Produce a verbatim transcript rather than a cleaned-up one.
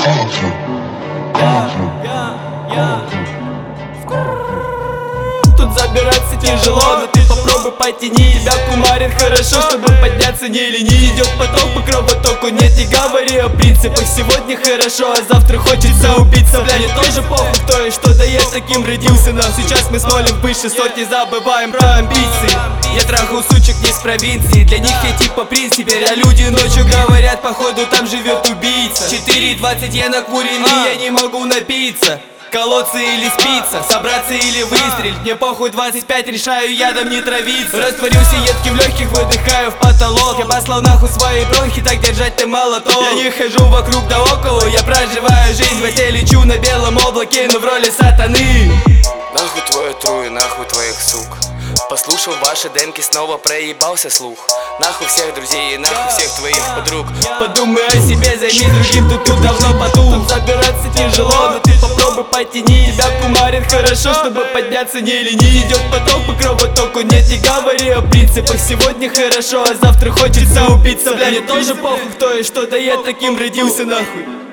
Тут забираться тяжело, но ты попробуй потяни. Тебя кумарит хорошо, чтобы подняться не лени. Идет поток по кровотоку, нет, не говори о принципах. Сегодня хорошо, а завтра хочется убиться. Бля, мне тоже похуй кто и что, да я таким родился. Но сейчас мы смолим выше сотни, забываем про амбиции. Я трахал сучек не с провинции, для них я типа принц теперь. А люди ночью говорят, походу там живет убийца. четыре двадцать я накуренный, я не могу напиться. Колоться или спиться, собраться или выстрелить. Мне похуй двадцать пять, решаю ядом не травиться. Растворился едкий в легких, выдыхаю в потолок. Я послал нахуй свои бронхи, так держать ты мало то. Я не хожу вокруг да около, я проживаю жизнь. В этой лечу на белом облаке, но в роли сатаны. Нахуй твою трую, нахуй твоих сук. Послушал ваши демки, снова проебался слух. Нахуй всех друзей и нахуй всех твоих подруг. Подумай о себе, займись другим, тут тут давно потух. Тут забираться тяжело, но ты попробуй потяни. Тебя кумарит хорошо, чтобы подняться не лени. Идет поток по кровотоку, нет, не говори о принципах. Сегодня хорошо, а завтра хочется убиться. Бля, мне тоже похуй кто и что, да я таким родился нахуй.